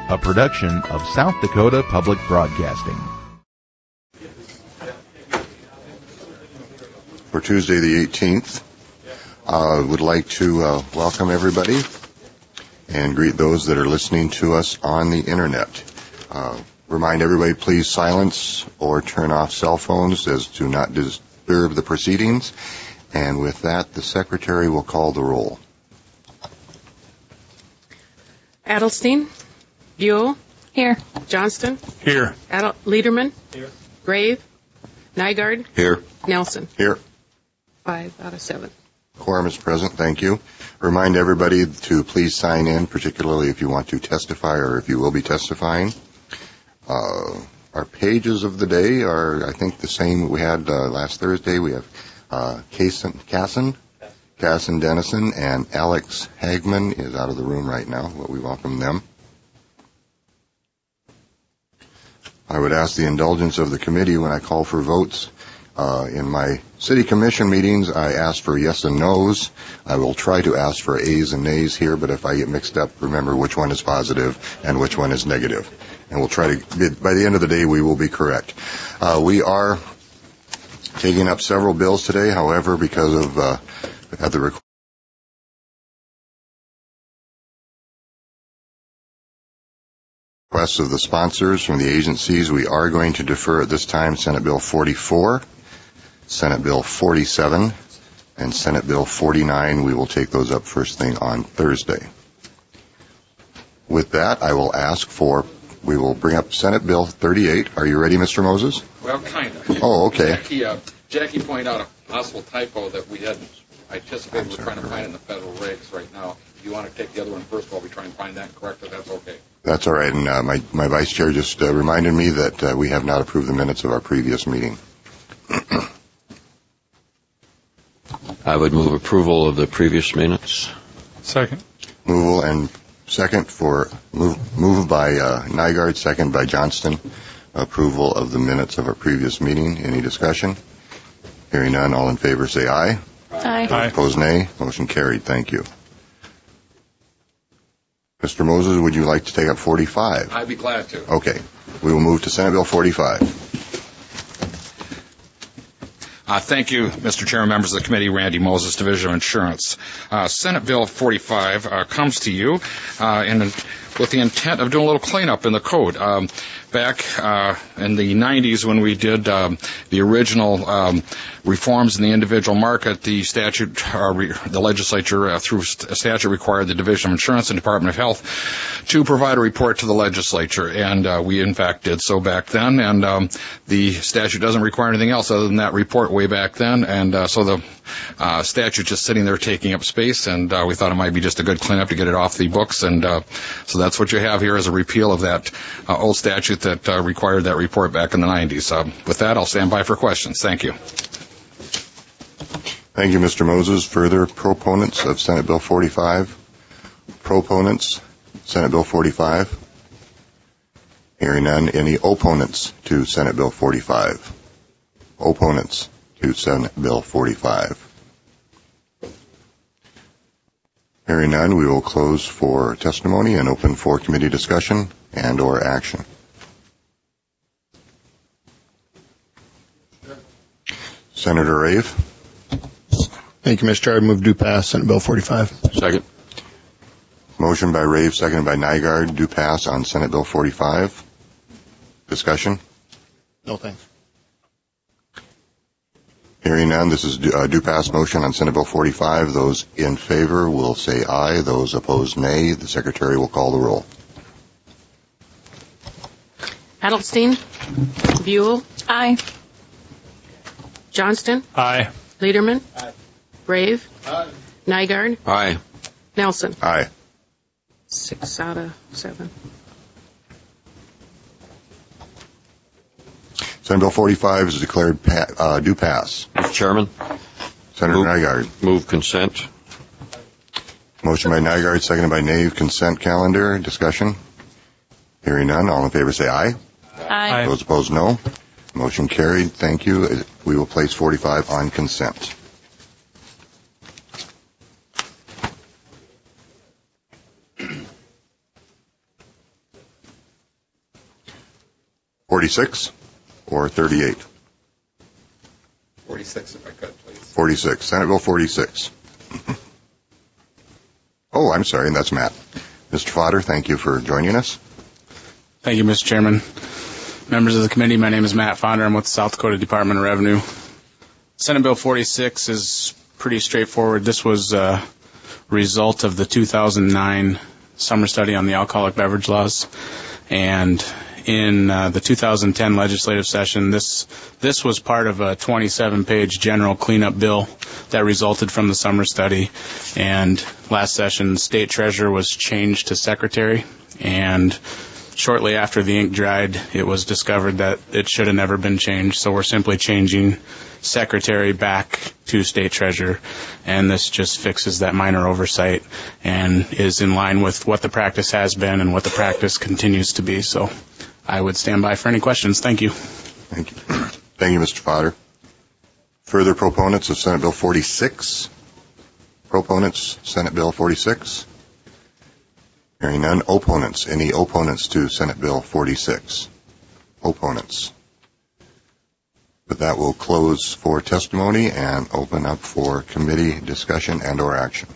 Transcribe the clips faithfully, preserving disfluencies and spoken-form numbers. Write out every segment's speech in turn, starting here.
a production of South Dakota Public Broadcasting. For Tuesday the eighteenth, I uh, would like to uh, welcome everybody and greet those that are listening to us on the internet. Uh, remind everybody, please silence or turn off cell phones as to not disturb the proceedings. And with that, the secretary will call the roll. Adelstein? Buell? Here. Johnston? Here. Adel- Lederman? Here. Grave? Nygaard? Here. Nelson? Here. Five out of seven. Quorum is present. Thank you. Remind everybody to please sign in, particularly if you want to testify or if you will be testifying. Uh, our pages of the day are, I think, the same we had uh, last Thursday. We have uh, Casson, Casson, Casson Dennison, and Alex Hagman is out of the room right now, but we welcome them. I would ask the indulgence of the committee when I call for votes. Uh, in my city commission meetings, I ask for yes and no's. I will try to ask for ayes and nays here, but if I get mixed up, remember which one is positive and which one is negative. And we'll try to, by the end of the day, we will be correct. Uh, we are taking up several bills today. However, because of uh, at the requests of the sponsors from the agencies, we are going to defer at this time Senate Bill forty-four, Senate Bill forty-seven, and Senate Bill forty-nine. We will take those up first thing on Thursday. With that, I will ask for, we will bring up Senate Bill thirty-eight. Are you ready, Mister Moses? Well, kind of. Oh, okay. Jackie, uh, Jackie pointed out a possible typo that we hadn't anticipated. We're trying to find in the federal regs right now. If you want to take the other one first while we try and find that and correct it, that's okay. That's all right. And uh, my, my vice chair just uh, reminded me that uh, we have not approved the minutes of our previous meeting. I would move approval of the previous minutes. Second. Moval and second for move, move by uh, Nygaard, second by Johnston. Approval of the minutes of our previous meeting. Any discussion? Hearing none, all in favor say aye. Aye. Aye. Opposed, nay. Motion carried. Thank you. Mister Moses, would you like to take up forty-five? I'd be glad to. Okay. We will move to Senate Bill forty-five. Uh, thank you, Mister Chairman, members of the committee. Randy Moses, Division of Insurance. Uh, Senate Bill forty-five uh, comes to you uh, in, with the intent of doing a little cleanup in the code. Um, back uh, in the nineties when we did um, the original um, reforms in the individual market, the statute, uh, re- the legislature, uh, through st- statute, required the Division of Insurance and Department of Health to provide a report to the legislature, and uh, we, in fact, did so back then, and um, the statute doesn't require anything else other than that report way back then, and uh, so the uh, statute just sitting there taking up space, and uh, we thought it might be just a good cleanup to get it off the books, and uh, so that's what you have here is a repeal of that uh, old statute that uh, required that report back in the nineties. Uh, with that, I'll stand by for questions. Thank you. Thank you, Mister Moses. Further proponents of Senate Bill forty-five? Proponents, Senate Bill forty-five? Hearing none. Any opponents to Senate Bill forty-five? Opponents to Senate Bill forty-five? Hearing none, we will close for testimony and open for committee discussion and or action. Senator Rave. Thank you, Mister Chair. I move to pass Senate Bill forty-five. Second. Motion by Rave, seconded by Nygaard, do pass on Senate Bill forty-five. Discussion? No, thanks. Hearing none, this is a do pass motion on Senate Bill forty-five. Those in favor will say aye. Those opposed, nay. The Secretary will call the roll. Adelstein? Buell? Aye. Johnston? Aye. Lederman? Aye. Grave? Aye. Nygaard? Aye. Nelson? Aye. Six out of seven. Senate Bill forty-five is declared pa- uh, do pass. Mister Chairman. Senator move, Nygaard. Move consent. Motion by Nygaard, seconded by Nave. Consent calendar. Discussion? Hearing none. All in favor say aye. Aye. Those opposed, no. Motion carried. Thank you. We will place forty-five on consent. forty-six or thirty-eight? forty-six, if I could, please. forty-six. Senate Bill forty-six. Oh, I'm sorry, that's Matt. Mister Fodder, thank you for joining us. Thank you, Mister Chairman. Members of the committee, my name is Matt Fodder. I'm with the South Dakota Department of Revenue. Senate Bill forty-six is pretty straightforward. This was a result of the two thousand nine summer study on the alcoholic beverage laws. And in uh, the two thousand ten legislative session, this this was part of a twenty-seven page general cleanup bill that resulted from the summer study. And last session, state treasurer was changed to secretary. And shortly after the ink dried, it was discovered that it should have never been changed. So we're simply changing secretary back to state treasurer, and this just fixes that minor oversight and is in line with what the practice has been and what the practice continues to be. So I would stand by for any questions. Thank you. Thank you. Thank you, Mister Fodder. Further proponents of Senate Bill forty-six? Proponents, Senate Bill forty-six? Hearing none. Opponents? Any opponents to Senate Bill forty-six? Opponents? But that will close for testimony and open up for committee discussion and or action.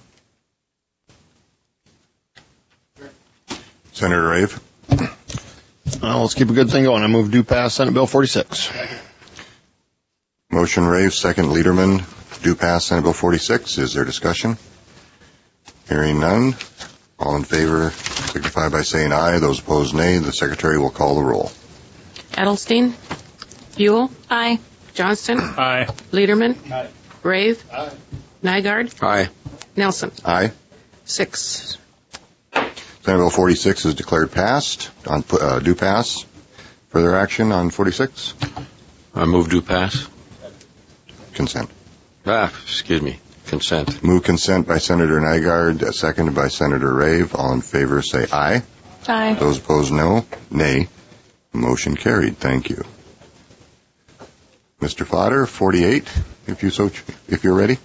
Senator Rave? Well, let's keep a good thing going. I move do pass Senate Bill forty-six. Motion Rave, second Lederman, do pass Senate Bill forty-six. Is there discussion? Hearing none. All in favor signify by saying aye. Those opposed, nay. The Secretary will call the roll. Edelstein? Buell? Aye. Johnston? Aye. Lederman? Aye. Rave? Aye. Nygaard? Aye. Nelson? Aye. Six. Senate Bill forty-six is declared passed. On uh, do pass. Further action on forty-six? I move do pass. Consent. Ah, excuse me. Consent. Move consent by Senator Nygaard, uh, seconded by Senator Rave. All in favor say aye. Aye. Those opposed, no. Nay. Motion carried. Thank you. Mister Fodder, forty-eight, if you so, if you're ready.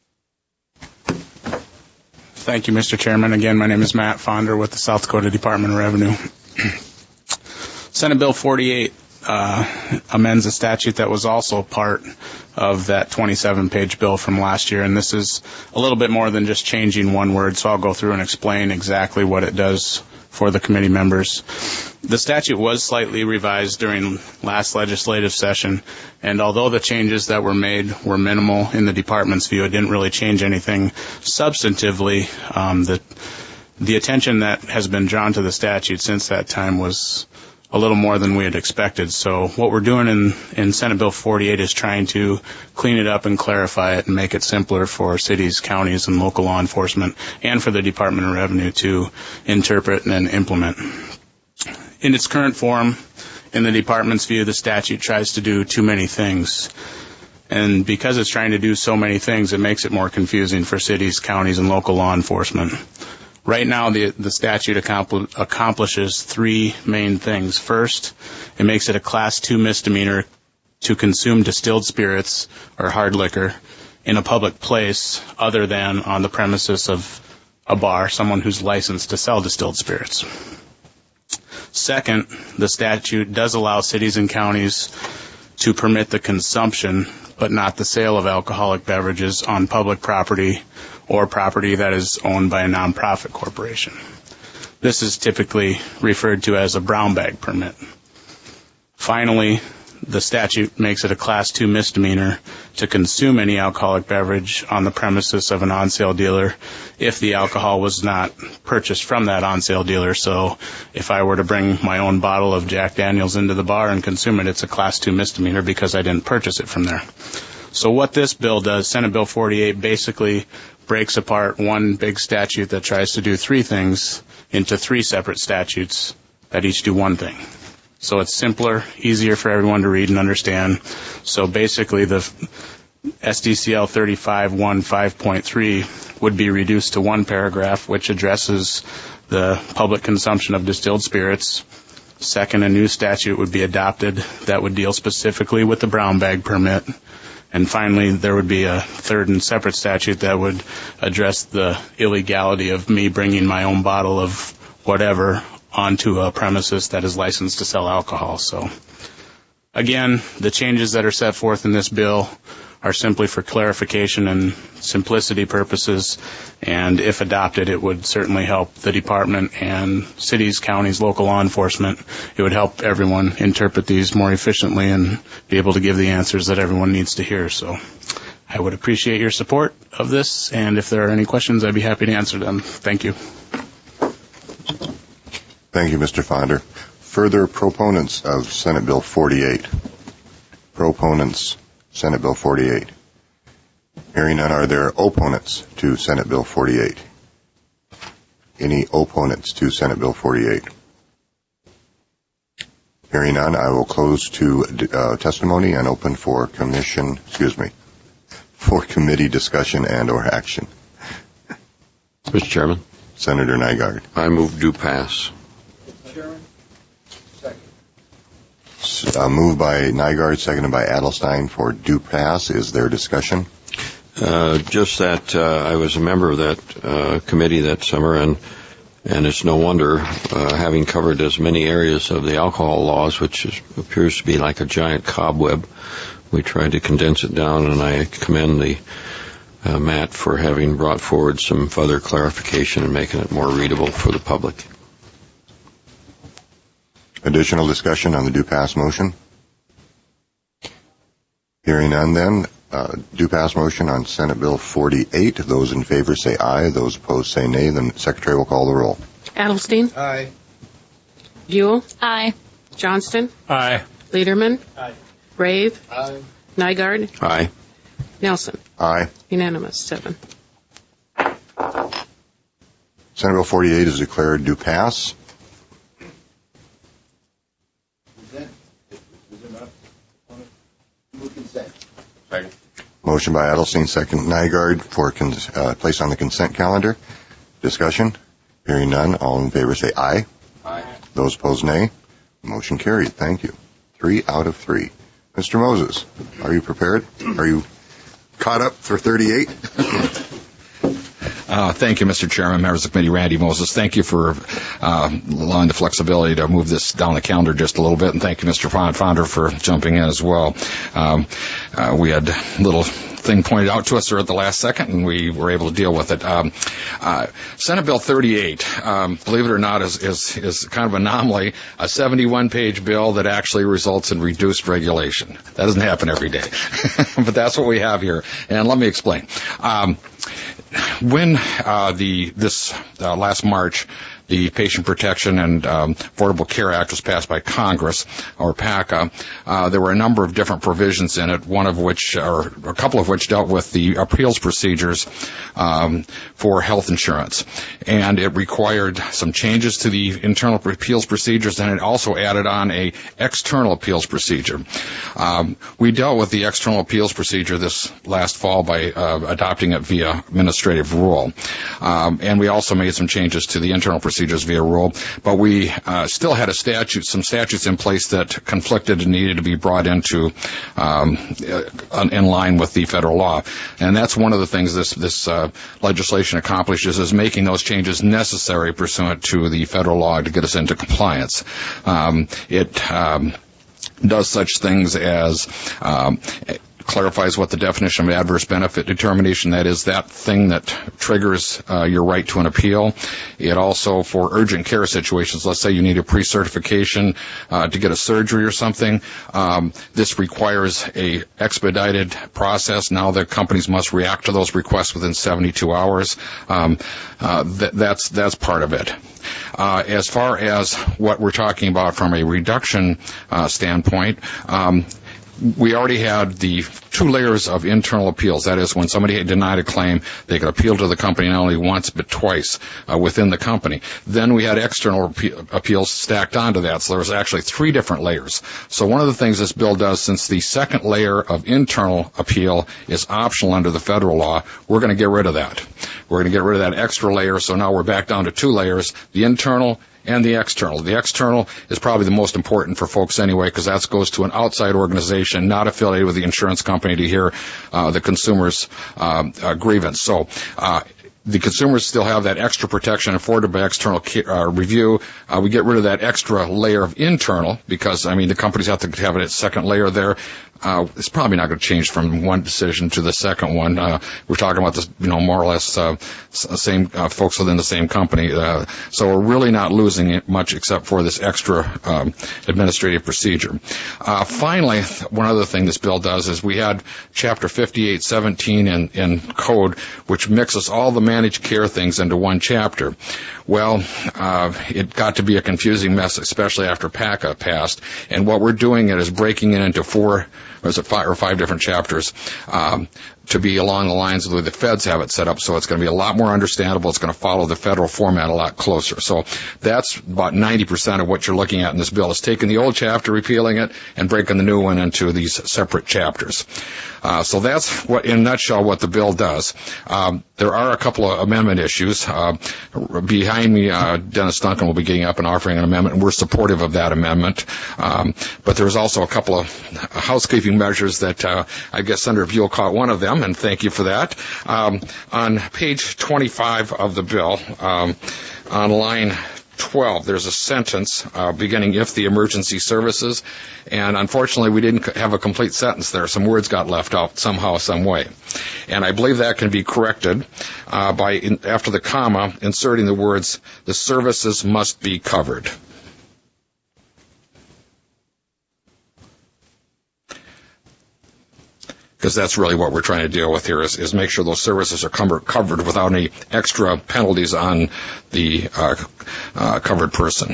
Thank you, Mister Chairman. Again, my name is Matt Fonder with the South Dakota Department of Revenue. Senate Bill forty-eight uh, amends a statute that was also part of that twenty-seven page bill from last year, and this is a little bit more than just changing one word, so I'll go through and explain exactly what it does for the committee members. The statute was slightly revised during last legislative session, and although the changes that were made were minimal in the department's view, it didn't really change anything substantively. Um, the, the attention that has been drawn to the statute since that time was a little more than we had expected. So what we're doing in, in Senate Bill forty-eight is trying to clean it up and clarify it and make it simpler for cities, counties, and local law enforcement and for the Department of Revenue to interpret and implement. In its current form, in the department's view, the statute tries to do too many things. And because it's trying to do so many things, it makes it more confusing for cities, counties, and local law enforcement. Right now, the, the statute accompli- accomplishes three main things. First, it makes it a Class two misdemeanor to consume distilled spirits or hard liquor in a public place other than on the premises of a bar, someone who's licensed to sell distilled spirits. Second, the statute does allow cities and counties to permit the consumption but not the sale of alcoholic beverages on public property or property that is owned by a nonprofit corporation. This is typically referred to as a brown bag permit. Finally, the statute makes it a Class two misdemeanor to consume any alcoholic beverage on the premises of an on-sale dealer if the alcohol was not purchased from that on-sale dealer. So if I were to bring my own bottle of Jack Daniels into the bar and consume it, it's a Class two misdemeanor because I didn't purchase it from there. So what this bill does, Senate Bill forty-eight, basically breaks apart one big statute that tries to do three things into three separate statutes that each do one thing. So it's simpler, easier for everyone to read and understand. So basically the S D C L thirty-five one five point three would be reduced to one paragraph, which addresses the public consumption of distilled spirits. Second, a new statute would be adopted that would deal specifically with the brown bag permit. And finally, there would be a third and separate statute that would address the illegality of me bringing my own bottle of whatever onto a premises that is licensed to sell alcohol. So, again, the changes that are set forth in this bill are simply for clarification and simplicity purposes, and if adopted, it would certainly help the department and cities, counties, local law enforcement. It would help everyone interpret these more efficiently and be able to give the answers that everyone needs to hear. So I would appreciate your support of this, and if there are any questions, I'd be happy to answer them. Thank you. Thank you, Mister Fonder. Further proponents of Senate Bill forty-eight. Proponents, Senate Bill forty-eight. Hearing none, are there opponents to Senate Bill forty-eight? Any opponents to Senate Bill forty-eight? Hearing none, I will close to uh, testimony and open for commission, excuse me, for committee discussion and or action. Mister Chairman. Senator Nygaard. I move do pass. Uh, moved by Nygaard, seconded by Adelstein for due pass. Is there discussion? Uh, just that uh, I was a member of that uh, committee that summer, and and it's no wonder, uh, having covered as many areas of the alcohol laws, which is, appears to be like a giant cobweb, we tried to condense it down, and I commend the uh, Matt for having brought forward some further clarification and making it more readable for the public. Additional discussion on the due pass motion? Hearing none then, uh, due pass motion on Senate Bill forty-eight. Those in favor say aye. Those opposed say nay. The Secretary will call the roll. Adelstein? Aye. Buell? Aye. Johnston? Aye. Liederman? Aye. Rave? Aye. Nygaard? Aye. Nelson? Aye. Unanimous, seven. Senate Bill forty-eight is declared due pass. Motion by Adelstein, second Nygaard for con- uh, place on the consent calendar. Discussion? Hearing none, all in favor say aye. Aye. Those opposed nay. Motion carried. Thank you. Three out of three. Mister Moses, are you prepared? Are you caught up for thirty-eight? Uh, thank you, Mister Chairman, members of the committee. Randy Moses. Thank you for uh, allowing the flexibility to move this down the calendar just a little bit, and thank you, Mister Fonder, for jumping in as well. Um, uh, we had a little thing pointed out to us there at the last second, and we were able to deal with it. Um, uh, Senate Bill thirty-eight, um, believe it or not, is, is, is kind of an anomaly, a seventy-one page bill that actually results in reduced regulation. That doesn't happen every day, but that's what we have here, and let me explain. Um, when uh, the this uh, last March, the Patient Protection and um, Affordable Care Act was passed by Congress, or PACA. Uh, there were a number of different provisions in it, one of which, or a couple of which, dealt with the appeals procedures um, for health insurance. And it required some changes to the internal appeals procedures, and it also added on a external appeals procedure. Um, we dealt with the external appeals procedure this last fall by uh, adopting it via administrative rule. Um, and we also made some changes to the internal procedure via rule, but we uh, still had a statute, some statutes in place that conflicted and needed to be brought into um, in line with the federal law. And that's one of the things this this uh, legislation accomplishes, is making those changes necessary pursuant to the federal law to get us into compliance. Um, it um, does such things as um, clarifies what the definition of adverse benefit determination, that is, that thing that triggers uh, your right to an appeal. It also, for urgent care situations, let's say you need a pre-certification uh, to get a surgery or something, um, this requires a expedited process. Now the companies must react to those requests within seventy-two hours. Um, uh, th- that's that's part of it. Uh, as far as what we're talking about from a reduction uh, standpoint, um, we already had the two layers of internal appeals. That is, when somebody had denied a claim, they could appeal to the company not only once but twice uh, within the company. Then we had external appeals stacked onto that, so there was actually three different layers. So one of the things this bill does, since the second layer of internal appeal is optional under the federal law, we're going to get rid of that. We're going to get rid of that extra layer, so now we're back down to two layers, the internal and the external. The external is probably the most important for folks anyway, because that goes to an outside organization not affiliated with the insurance company to hear uh, the consumer's uh, uh, grievance. So uh, the consumers still have that extra protection afforded by external uh, review. Uh, we get rid of that extra layer of internal because, I mean, the companies have to have a second layer there. Uh, it's probably not going to change from one decision to the second one. Uh, we're talking about this, you know, more or less uh, same uh, folks within the same company. Uh, so we're really not losing it much except for this extra um, administrative procedure. Uh, finally, one other thing this bill does is we had Chapter fifty-eight seventeen in, in code, which mixes all the managed care things into one chapter. Well, uh, it got to be a confusing mess, especially after PACA passed. And what we're doing it is breaking it into four, or is it five or five different chapters, um, to be along the lines of the way the feds have it set up. So it's going to be a lot more understandable. It's going to follow the federal format a lot closer. So that's about ninety percent of what you're looking at in this bill is taking the old chapter, repealing it, and breaking the new one into these separate chapters. Uh, so that's what, in a nutshell, what the bill does. Um, there are a couple of amendment issues. Uh, behind me, uh, Dennis Duncan will be getting up and offering an amendment, and we're supportive of that amendment. Um, but there's also a couple of housekeeping measures that uh, I guess Senator Buell caught one of them, and thank you for that. Um, on page twenty-five of the bill, um, on line twelve, there's a sentence uh, beginning, if the emergency services, and unfortunately we didn't have a complete sentence there. Some words got left out somehow, some way. And I believe that can be corrected uh, by, in, after the comma, inserting the words, the services must be covered. Because that's really what we're trying to deal with here is, is make sure those services are cover, covered without any extra penalties on the uh, uh, covered person.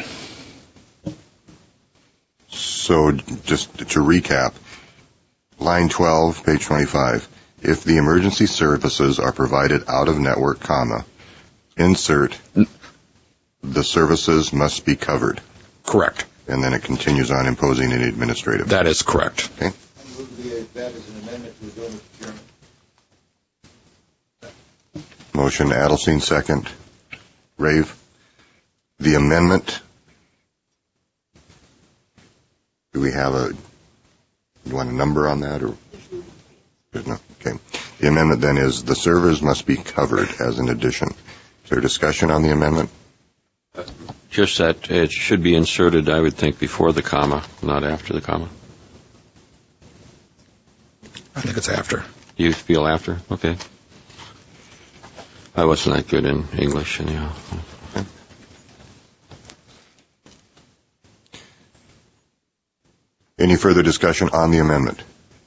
So just to recap, line twelve, page twenty-five, if the emergency services are provided out of network, comma, insert, the services must be covered. Correct. And then it continues on imposing any administrative. That is correct. Okay. That is an amendment to the bill, Mister Chairman. Motion Adelstein, second. Rave. The amendment. Do we have a, you want a number on that or? There's no, okay. The amendment then is the servers must be covered as an addition. Is there discussion on the amendment? Just that it should be inserted, I would think, before the comma, not after the comma. I think it's after. You feel after? Okay. I wasn't that good in English anyhow. Okay. Any further discussion on the amendment?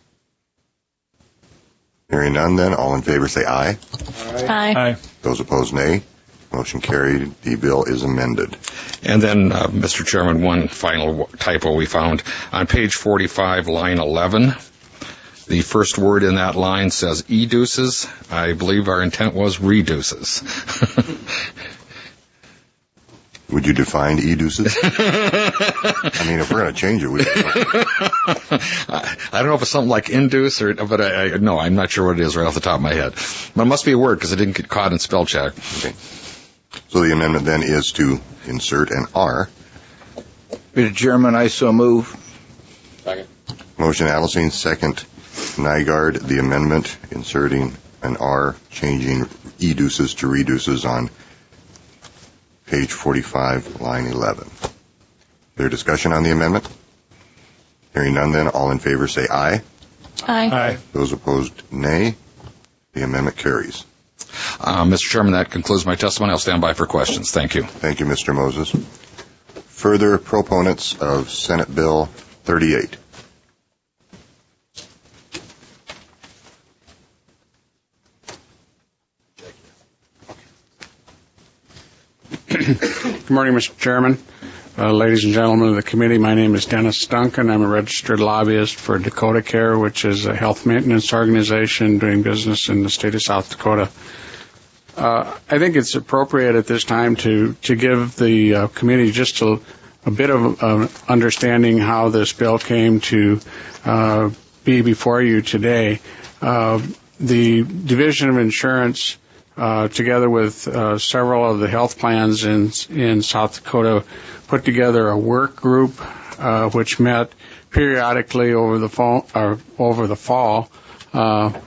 Hearing none then, all in favor say aye. Aye. Aye. Those opposed, nay. Motion carried. The bill is amended. And then, uh, Mister Chairman, one final typo we found. On page forty-five, line eleven, the first word in that line says e-deuces. I believe our intent was reduces. Would you define e-deuces? I mean, if we're going to change it, we I don't know if it's something like induce or, but I, I, no, I'm not sure what it is right off the top of my head. But it must be a word because it didn't get caught in spell check. Okay. So the amendment then is to insert an R. Mister Chairman, I so move. Second. Motion Adelstein, second. Nygaard, the amendment inserting an R, changing e-deuces to reduces on page forty-five, line eleven. Is there discussion on the amendment? Hearing none then, all in favor say aye. Aye. Aye. Those opposed, nay. The amendment carries. Uh, Mister Chairman, that concludes my testimony. I'll stand by for questions. Thank you. Thank you, Mister Moses. Further proponents of Senate Bill thirty-eight. Good morning, Mister Chairman. Uh, ladies and gentlemen of the committee, my name is Dennis Duncan. I'm a registered lobbyist for Dakota Care, which is a health maintenance organization doing business in the state of South Dakota. Uh, I think it's appropriate at this time to, to give the uh, committee just a, a bit of uh, understanding how this bill came to uh, be before you today. Uh, the Division of Insurance, Uh, together with uh, several of the health plans in in South Dakota, put together a work group uh, which met periodically over the fall, or over the fall, uh,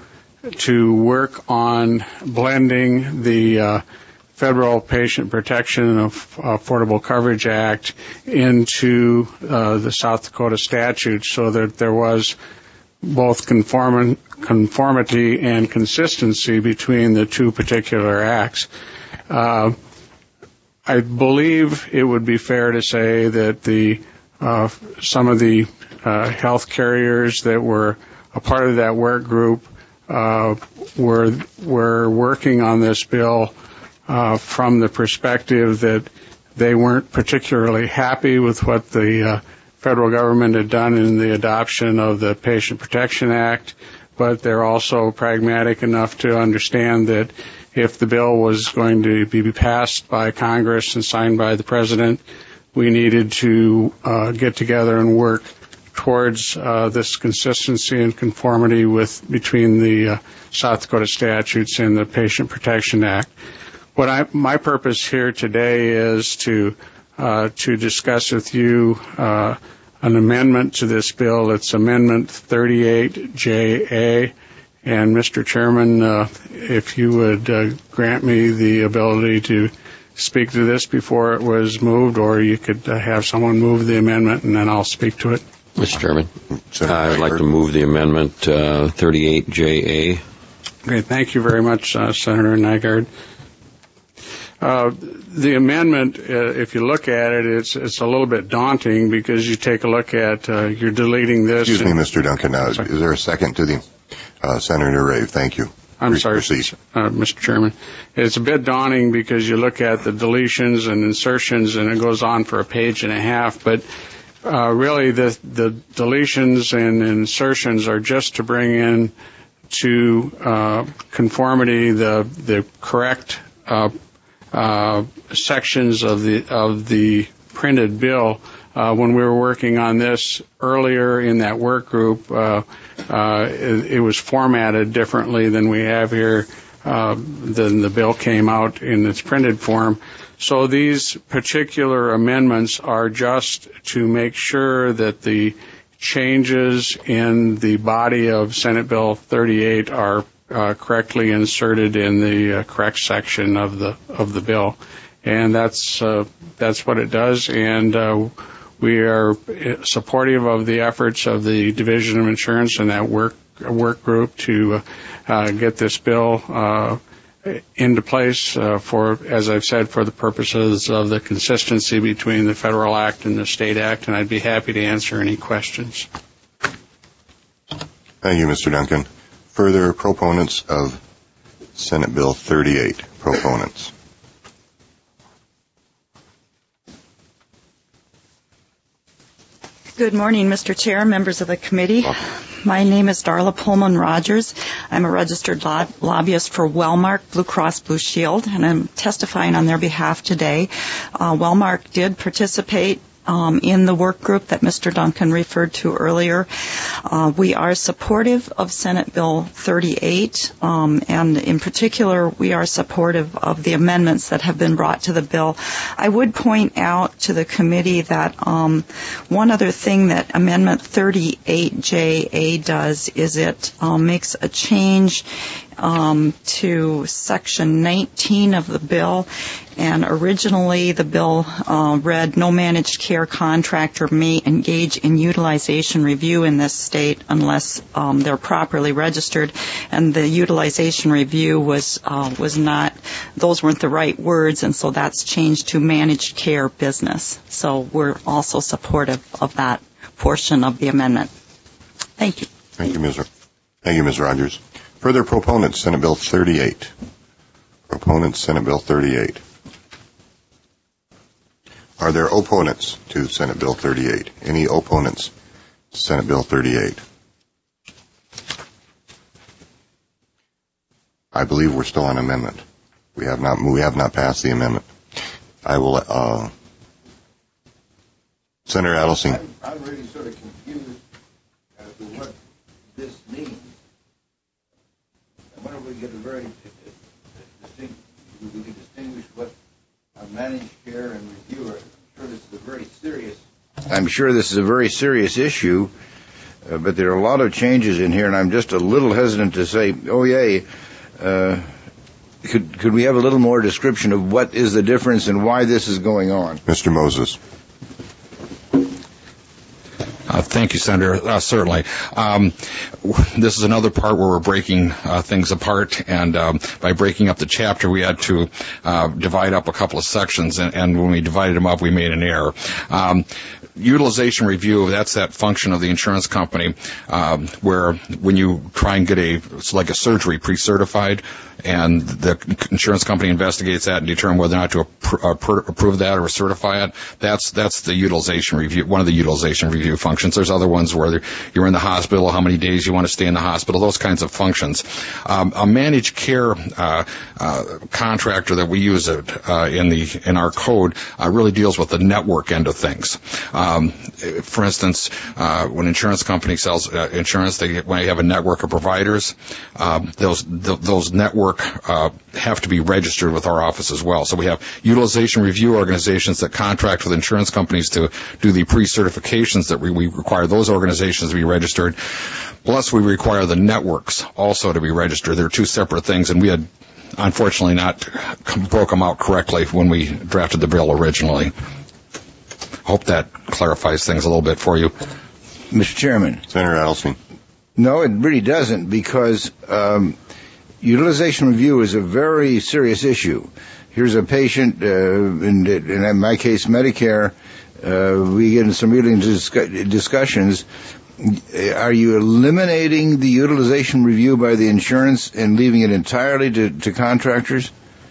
to work on blending the uh, Federal Patient Protection and Affordable Coverage Act into uh, the South Dakota statute so that there was both conform- conformity and consistency between the two particular acts. Uh, I believe it would be fair to say that the uh, some of the uh, health carriers that were a part of that work group uh, were were working on this bill uh, from the perspective that they weren't particularly happy with what the uh, federal government had done in the adoption of the Patient Protection Act, but they're also pragmatic enough to understand that if the bill was going to be passed by Congress and signed by the President, we needed to uh, get together and work towards uh, this consistency and conformity with between the uh, South Dakota statutes and the Patient Protection Act. What I, my purpose here today is to uh, to discuss with you uh, an amendment to this bill. It's Amendment thirty-eight J A. And Mister Chairman, uh, if you would uh, grant me the ability to speak to this before it was moved, or you could uh, have someone move the amendment and then I'll speak to it. Mister Chairman, uh, I would like to move the amendment uh, thirty-eight J A. Great. Thank you very much, uh, Senator Nygaard. Uh, the amendment, uh, if you look at it, it's it's a little bit daunting because you take a look at, uh, you're deleting this. Excuse me, Mister Duncan. Uh, is there a second to the uh, Senator Rave? Thank you. I'm sorry, uh, Mister Chairman. It's a bit daunting because you look at the deletions and insertions and it goes on for a page and a half, but uh, really the, the deletions and insertions are just to bring in to uh, conformity the the correct uh, uh, sections of the of the printed bill. Uh, when we were working on this earlier in that work group, uh, uh, it, it was formatted differently than we have here. Uh, then the bill came out in its printed form. So these particular amendments are just to make sure that the changes in the body of Senate Bill thirty-eight are uh, correctly inserted in the uh, correct section of the of the bill, and that's uh, that's what it does. And uh, we are supportive of the efforts of the Division of Insurance and that work work group to uh, get this bill uh, into place uh, for, as I've said, for the purposes of the consistency between the Federal Act and the State Act, and I'd be happy to answer any questions. Thank you, Mister Duncan. Further proponents of Senate Bill thirty-eight. Proponents. Good morning, Mister Chair, members of the committee. My name is Darla Pullman Rogers. I'm a registered lob- lobbyist for Wellmark Blue Cross Blue Shield, and I'm testifying on their behalf today. Uh, Wellmark did participate Um, in the work group that Mister Duncan referred to earlier. Uh, we are supportive of Senate Bill thirty-eight, um, and in particular, we are supportive of the amendments that have been brought to the bill. I would point out to the committee that um, one other thing that Amendment thirty-eight J A does is it um, makes a change um, to Section nineteen of the bill. And originally, the bill uh, read, no managed care contractor may engage in utilization review in this state unless um, they're properly registered. And the utilization review was uh, was not, those weren't the right words, and so that's changed to managed care business. So we're also supportive of that portion of the amendment. Thank you. Thank you, Miz Thank you, Miz Rogers. Further proponents, Senate Bill thirty-eight. Proponents, Senate Bill thirty-eight. Are there opponents to Senate Bill thirty-eight? Any opponents to Senate Bill thirty-eight? I believe we're still on amendment. We have not we have not passed the amendment. I will. Uh, Senator Adelson. I'm, I'm really sort of confused as to what this means. I wonder if we get a very distinct. We can distinguish what a managed care and reviewer. I'm sure this is a very serious. I'm sure this is a very serious issue. uh, but there are a lot of changes in here, and I'm just a little hesitant to say, oh, yay. Uh, could, could we have a little more description of what is the difference and why this is going on? Mister Moses. Uh, thank you, Senator. Uh, certainly. Um, this is another part where we're breaking uh, things apart, and um, by breaking up the chapter, we had to uh, divide up a couple of sections, and, and when we divided them up, we made an error. Um, utilization review, that's that function of the insurance company um, where when you try and get a, it's like a surgery pre-certified, and the insurance company investigates that and determine whether or not to appro- approve that or certify it. That's that's the utilization review, one of the utilization review functions. There's other ones where you're in the hospital, how many days you want to stay in the hospital, those kinds of functions. Um, a managed care uh, uh, contractor that we use it, uh, in the in our code uh, really deals with the network end of things. Um, for instance, uh, when an insurance company sells uh, insurance, they when they have a network of providers, um, those th- those network Uh, have to be registered with our office as well. So we have utilization review organizations that contract with insurance companies to do the pre-certifications that we, we require those organizations to be registered. Plus, we require the networks also to be registered. They're two separate things, and we had unfortunately not broke them out correctly when we drafted the bill originally. Hope that clarifies things a little bit for you. Mister Chairman. Senator Adelstein. No, it really doesn't, because um, utilization review is a very serious issue. Here's a patient, uh, in, in my case, Medicare. Uh, we get in some really discuss- discussions. Are you eliminating the utilization review by the insurance and leaving it entirely to, to contractors?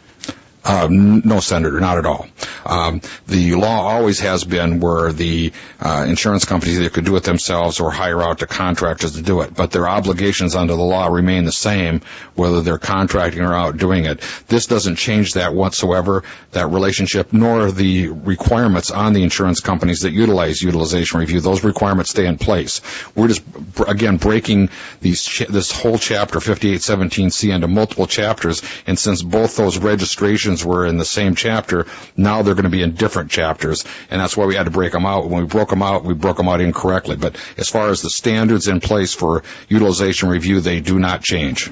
Uh, no, Senator, not at all. Um, the law always has been where the uh, insurance companies either could do it themselves or hire out to contractors to do it, but their obligations under the law remain the same, whether they're contracting or out doing it. This doesn't change that whatsoever, that relationship, nor the requirements on the insurance companies that utilize utilization review. Those requirements stay in place. We're just, again, breaking these ch- this whole chapter, fifty-eight seventeen C, into multiple chapters, and since both those registrations were in the same chapter, now they're going to be in different chapters, and that's why we had to break them out. When we broke them out, we broke them out incorrectly. But as far as the standards in place for utilization review, they do not change.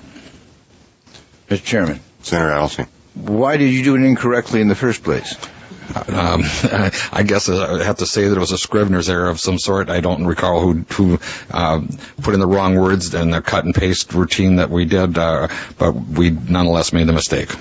Mister Chairman. Senator Adelstein. Why did you do it incorrectly in the first place? Um, I guess I have to say that it was a Scrivener's error of some sort. I don't recall who, who uh, put in the wrong words in the cut and paste routine that we did, uh, but we nonetheless made the mistake.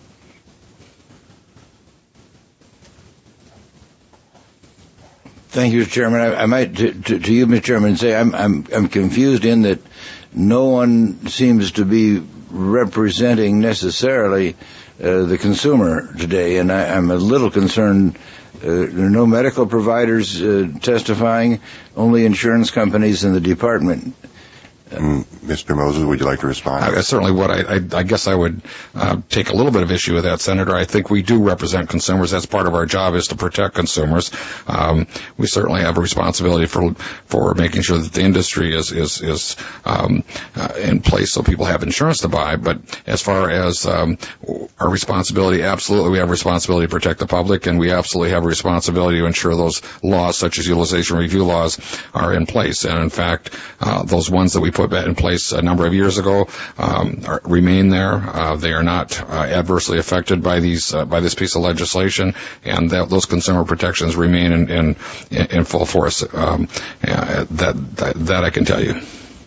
Thank you, Mister Chairman. I, I might, to, to, to you, Mister Chairman, say I'm, I'm, I'm confused in that no one seems to be representing necessarily uh, the consumer today, and I, I'm a little concerned. Uh, there are no medical providers uh, testifying, only insurance companies in the department. Mm, Mister Moses, would you like to respond? I, certainly would. I, I, I guess I would uh, take a little bit of issue with that, Senator. I think we do represent consumers. That's part of our job, is to protect consumers. Um, we certainly have a responsibility for for making sure that the industry is is is um, uh, in place so people have insurance to buy. But as far as um, our responsibility, absolutely, we have a responsibility to protect the public, and we absolutely have a responsibility to ensure those laws, such as utilization review laws, are in place. And in fact, uh, those ones that we put that in place a number of years ago um, are, remain there. Uh, they are not uh, adversely affected by these uh, by this piece of legislation, and that, those consumer protections remain in in, in full force. Um, uh, that, that that I can tell you.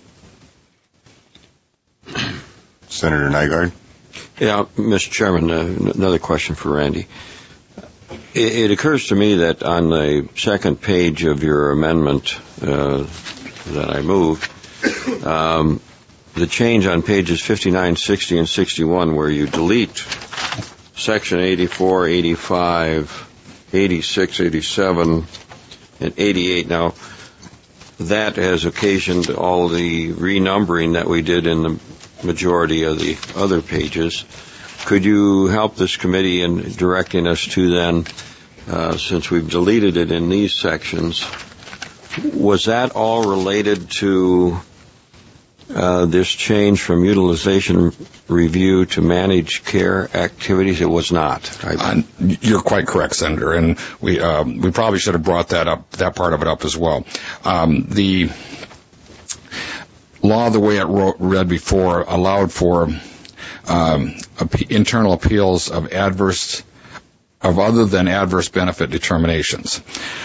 Senator Nygaard. Yeah, Mister Chairman, uh, another question for Randy. It, it occurs to me that on the second page of your amendment uh, that I moved, Um, the change on pages fifty-nine, sixty, and sixty-one, where you delete section eighty-four, eighty-five, eighty-six, eighty-seven, and eighty-eight. Now, that has occasioned all the renumbering that we did in the majority of the other pages. Could you help this committee in directing us to then, uh, since we've deleted it in these sections, was that all related to Uh, this change from utilization review to managed care activities? It was not. Uh, you're quite correct, Senator, and we um, we probably should have brought that up, that part of it up as well. Um, the law, the way it wrote, read before, allowed for um, ap- internal appeals of adverse, of other than adverse benefit determinations.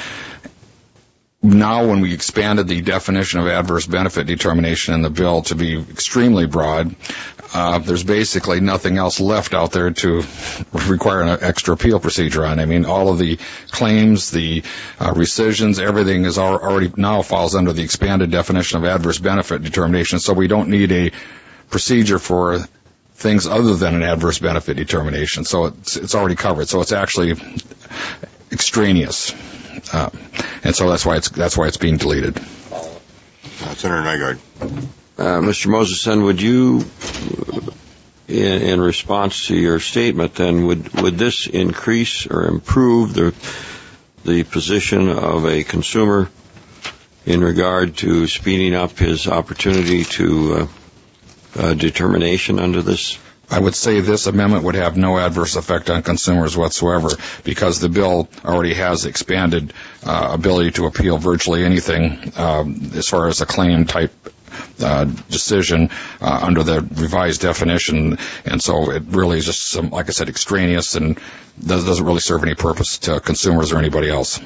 Now, when we expanded the definition of adverse benefit determination in the bill to be extremely broad, uh, there's basically nothing else left out there to require an extra appeal procedure on. I mean, all of the claims, the uh, rescissions, everything is al- already now falls under the expanded definition of adverse benefit determination, so we don't need a procedure for things other than an adverse benefit determination. So it's, it's already covered. So it's actually extraneous. Uh, and so that's why it's that's why it's being deleted. Uh, Senator Nygaard. Uh, Mister Moses, then would you, in, in response to your statement, then would would this increase or improve the the position of a consumer in regard to speeding up his opportunity to uh, uh, determination under this? I would say this amendment would have no adverse effect on consumers whatsoever because the bill already has expanded uh, ability to appeal virtually anything um, as far as a claim type uh, decision uh, under the revised definition. And so it really is just some, like I said, extraneous and does, doesn't really serve any purpose to consumers or anybody else.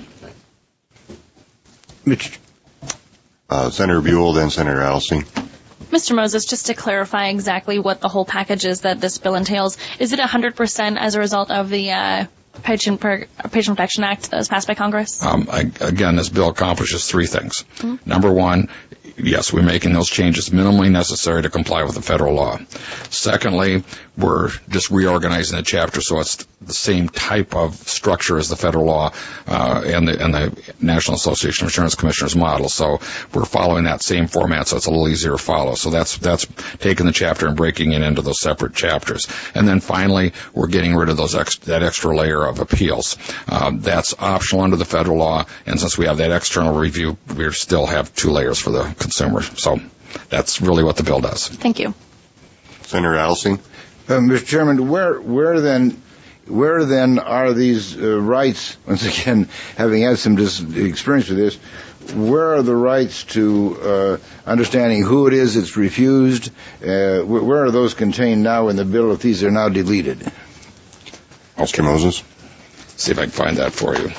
Mitch. Uh, Senator Buell, then Senator Adelstein. Mister Moses, just to clarify exactly what the whole package is that this bill entails, is it one hundred percent as a result of the uh, Patient, per- Patient Protection Act that was passed by Congress? Um, I, again, this bill accomplishes three things. Mm-hmm. Number one, yes, we're making those changes minimally necessary to comply with the federal law. Secondly, we're just reorganizing the chapter so it's the same type of structure as the federal law uh, and, the, and the National Association of Insurance Commissioners model. So we're following that same format, so it's a little easier to follow. So that's that's taking the chapter and breaking it into those separate chapters. And then finally, we're getting rid of those ex- that extra layer of appeals. Um, that's optional under the federal law, and since we have that external review, we still have two layers for the consumer. So that's really what the bill does. Thank you. Senator Adelstein. Uh, Mister Chairman, where where then where then are these uh, rights? Once again, having had some dis- experience with this, where are the rights to uh, understanding who it is that's refused? Uh, where, where are those contained now in the bill if these are now deleted? Mister Moses. See if I can find that for you.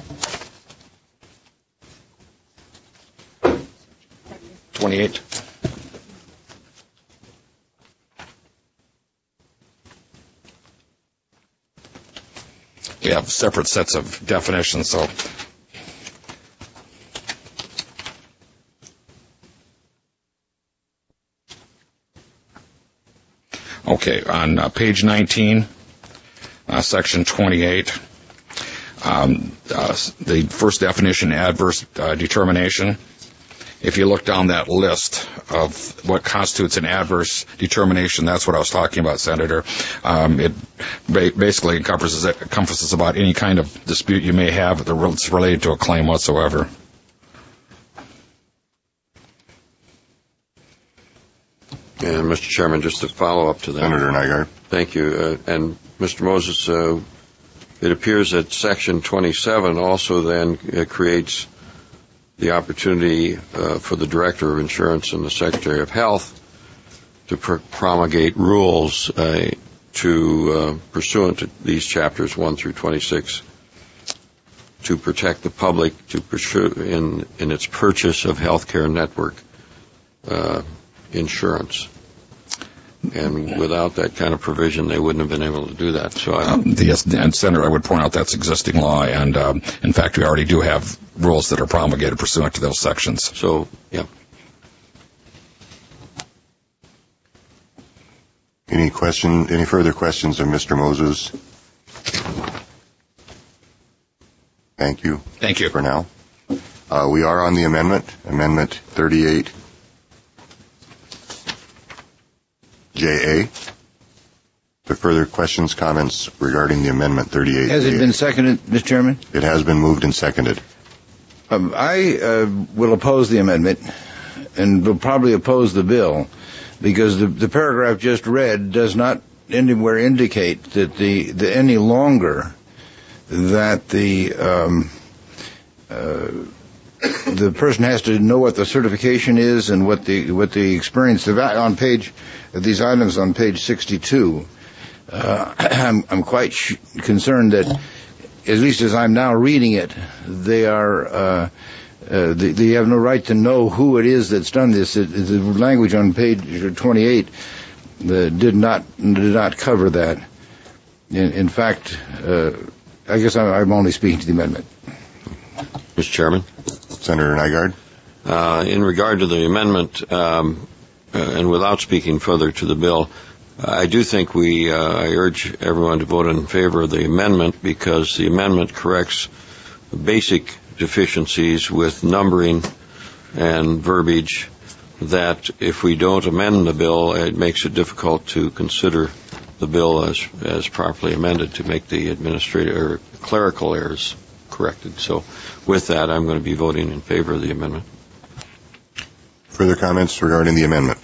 twenty-eight. We have separate sets of definitions, so okay, on uh, page nineteen, uh, section twenty-eight, um, uh, the first definition, adverse uh, determination. If you look down that list of what constitutes an adverse determination, that's what I was talking about, Senator. Um, it ba- basically encompasses, encompasses about any kind of dispute you may have that's related to a claim whatsoever. And Mister Chairman, just to follow up to that. Senator Nygaard. Thank you. Uh, and Mister Moses, uh, it appears that Section twenty-seven also then uh, creates the opportunity uh, for the Director of Insurance and the Secretary of Health to pr- promulgate rules uh, to uh, pursuant to these chapters one through twenty-six to protect the public to pursue in in its purchase of healthcare network uh, insurance. And without that kind of provision, they wouldn't have been able to do that. So, I, um, yes, and Senator, I would point out that's existing law, and um, in fact, we already do have rules that are promulgated pursuant to those sections. So, yeah. Any question? Any further questions of Mister Moses? Thank you. Thank you for now. Uh, we are on the amendment, Amendment thirty-eight. J A. The further questions, comments regarding the Amendment thirty-eight. Has it been seconded, Mister Chairman? It has been moved and seconded. Um, I uh, will oppose the amendment and will probably oppose the bill because the, the paragraph just read does not anywhere indicate that the, the any longer that the um, uh, the person has to know what the certification is and what the what the experience the va- on page these items on page sixty-two. Uh, I'm, I'm quite sh- concerned that, at least as I'm now reading it, they are uh, uh, they, they have no right to know who it is that's done this. It, the language on page twenty-eight uh, did not did not cover that. In, in fact, uh, I guess I'm, I'm only speaking to the amendment. Mister Chairman. Senator Nygaard. Uh, in regard to the amendment, um, uh, and without speaking further to the bill, I do think we, uh, I urge everyone to vote in favor of the amendment because the amendment corrects basic deficiencies with numbering and verbiage that if we don't amend the bill, it makes it difficult to consider the bill as, as properly amended to make the administrative or clerical errors corrected. So with that, I'm going to be voting in favor of the amendment. Further comments regarding the amendment?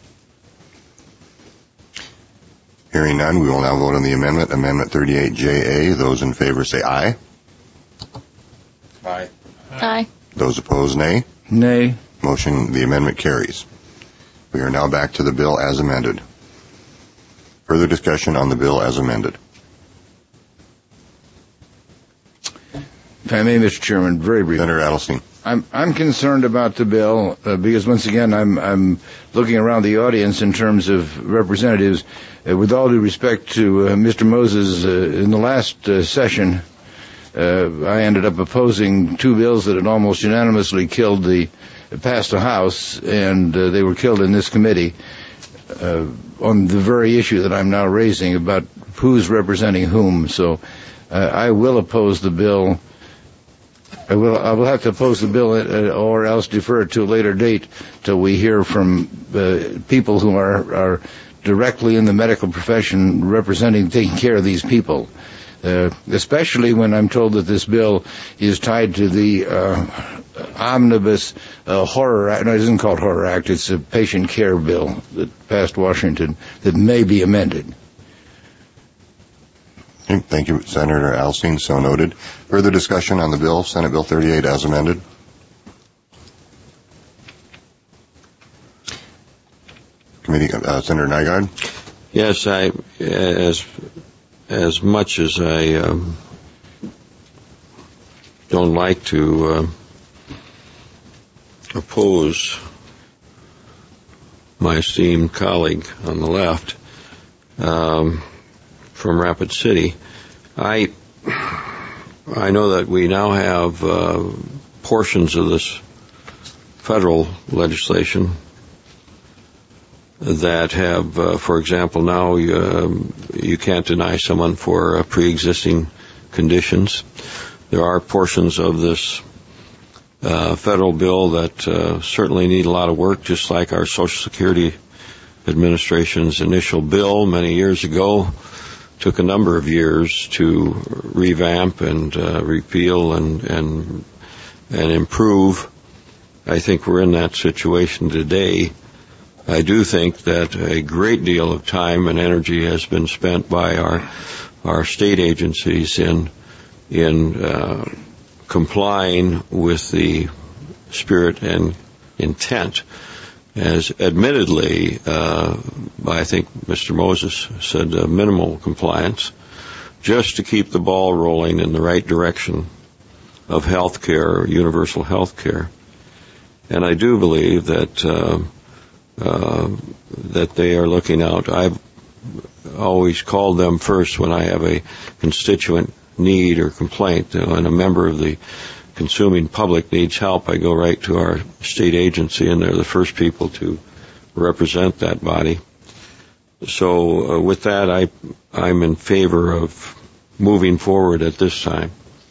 Hearing none, we will now vote on the amendment. Amendment thirty-eight J A. Those in favor say aye. Aye. Aye. Those opposed, nay. Nay. Motion, the amendment carries. We are now back to the bill as amended. Further discussion on the bill as amended. If I may, Mister Chairman, very briefly. Senator Adelstein. I'm I'm concerned about the bill uh, because once again I'm I'm looking around the audience in terms of representatives. Uh, with all due respect to uh, Mister Moses, uh, in the last uh, session, uh, I ended up opposing two bills that had almost unanimously killed the passed the House, and uh, they were killed in this committee uh, on the very issue that I'm now raising about who's representing whom. So uh, I will oppose the bill. I will, I will have to oppose the bill uh, or else defer it to a later date till we hear from uh, people who are, are directly in the medical profession representing, taking care of these people. Uh, especially when I'm told that this bill is tied to the uh, omnibus uh, horror act. No, it isn't called horror act. It's a patient care bill that passed Washington that may be amended. Thank you, Senator Adelstein. So noted. Further discussion on the bill, Senate Bill thirty-eight as amended. Committee, uh, Senator Nygaard. Yes, I, as, as much as I um, don't like to uh, oppose my esteemed colleague on the left, um, from Rapid City, I I know that we now have uh, portions of this federal legislation that have, uh, for example, now you, um, you can't deny someone for uh, pre-existing conditions. There are portions of this uh, federal bill that uh, certainly need a lot of work, just like our Social Security Administration's initial bill many years ago took a number of years to revamp and uh, repeal and, and and improve. I think we're in that situation today. I do think that a great deal of time and energy has been spent by our our state agencies in in uh, complying with the spirit and intent. As admittedly, uh, I think Mister Moses said uh, minimal compliance, just to keep the ball rolling in the right direction of health care, universal health care. And I do believe that uh, uh, that they are looking out. I've always called them first when I have a constituent need or complaint. When a member of the consuming public needs help, I go right to our state agency, and they're the first people to represent that body. So uh, with that, I, I'm in favor of moving forward at this time.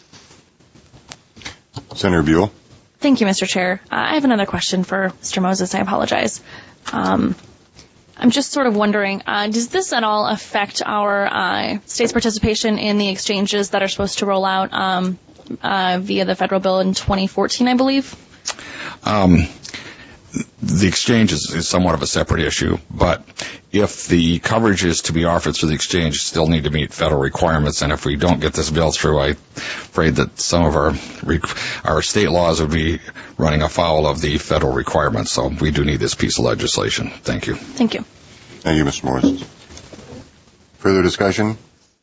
Senator Buell. Thank you, Mister Chair. Uh, I have another question for Mister Moses. I apologize. Um, I'm just sort of wondering, uh, does this at all affect our uh, state's participation in the exchanges that are supposed to roll out um, uh, via the federal bill in twenty fourteen, I believe? Um, the exchange is, is somewhat of a separate issue, but if the coverage is to be offered through the exchange, you still need to meet federal requirements, and if we don't get this bill through, I'm afraid that some of our our state laws would be running afoul of the federal requirements, so we do need this piece of legislation. Thank you. Thank you. Thank you, Mister Morris. Further discussion?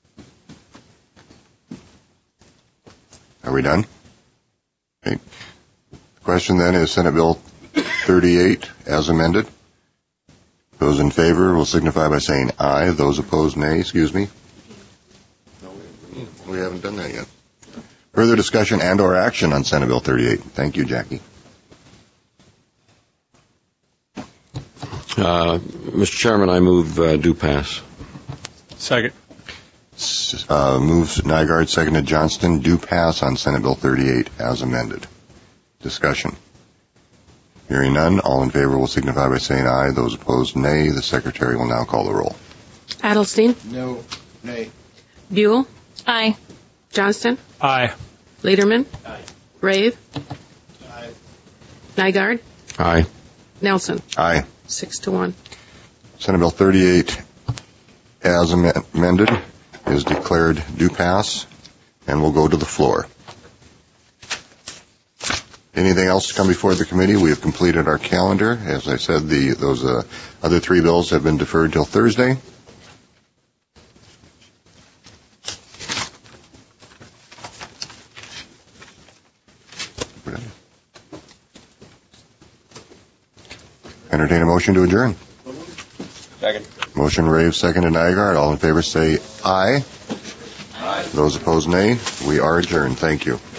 Are we done? Okay. The question then is Senate Bill thirty-eight as amended. Those in favor will signify by saying aye. Those opposed, nay. Excuse me. We haven't done that yet. Further discussion and or action on Senate Bill thirty-eight. Thank you, Jackie. Uh, Mister Chairman, I move uh, do pass. Second. Uh, moves Nygaard, seconded Johnston. Do pass on Senate Bill thirty-eight as amended. Discussion. Hearing none, all in favor will signify by saying aye. Those opposed, nay. The Secretary will now call the roll. Adelstein? No. Nay. Buell? Aye. Johnston? Aye. Lederman? Aye. Rave? Aye. Nygaard? Aye. Nelson? Aye. Six to one. Senate Bill thirty-eight as amended is declared do pass and will go to the floor. Anything else to come before the committee? We have completed our calendar. As I said, the those uh, other three bills have been deferred till Thursday. Entertain a motion to adjourn. Second. Motion Rave, second and Nygaard. All in favor say aye. Aye. Those opposed, nay. We are adjourned. Thank you.